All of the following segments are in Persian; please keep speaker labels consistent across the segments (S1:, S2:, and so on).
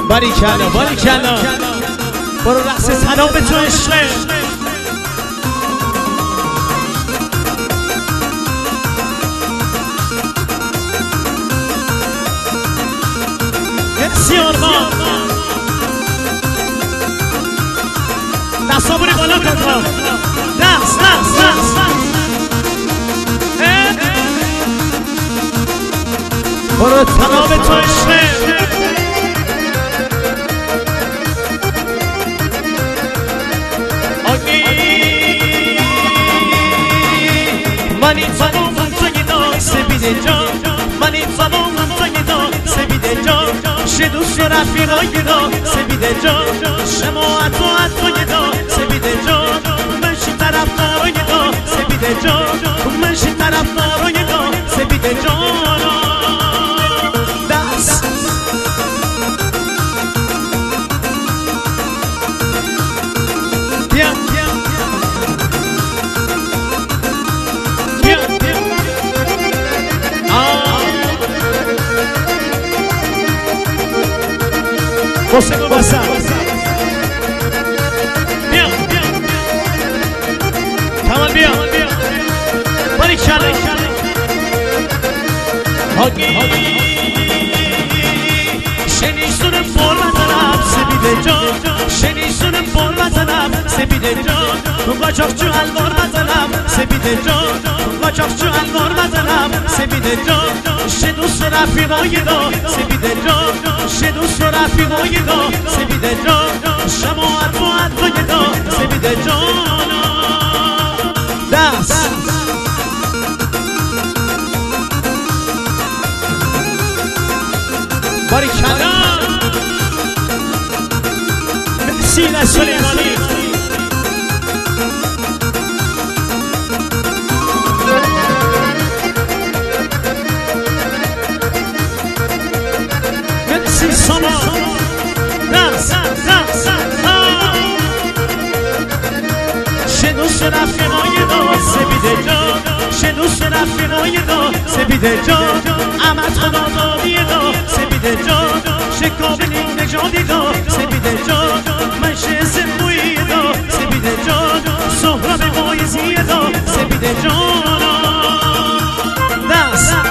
S1: باریکلا باریکلا برو رقص سلام به تو عشقه بسیار با دستا بری بالا کن دست برو سلام تو عشقه منی زبان توی دا سبیده جا منی زبان توی دا سبیده جا شدوش و رفیقای دا سبیده جا شماعت و توی دا سبیده جا منشی طرف دارای دا سبیده جا منشی طرف دارای دا سبیده جا دست بیا Você começar. Bien. Tamam bien. Barikşala. Hagi. Şeniştunun formatına sebide can. Şeniştunun formatına sebide can. Kaçakçı alvar mazanam sebide can. Kaçakçı alvar mazanam sebide can. Şedus rafiqay da sebide can. شدوس و رفیقای دا سبیده جان شماعت و عطای دا سبیده جان دست باریکلا سینه سلیمانی Sana dans شدوس رفیقای دا سبیده جان شدوس رفیقای دا سبیده جان امت خدا دادی دا سبیده جان شکابلی نجادی دا سبیده جان منشه زنبوی دا سبیده جان سهراب قایزی دا سبیده جان دست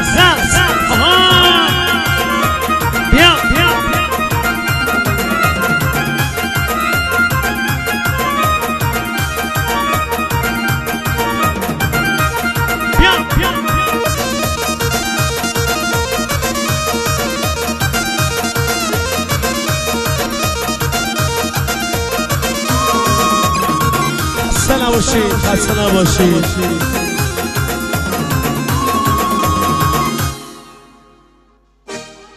S1: خسته نباشید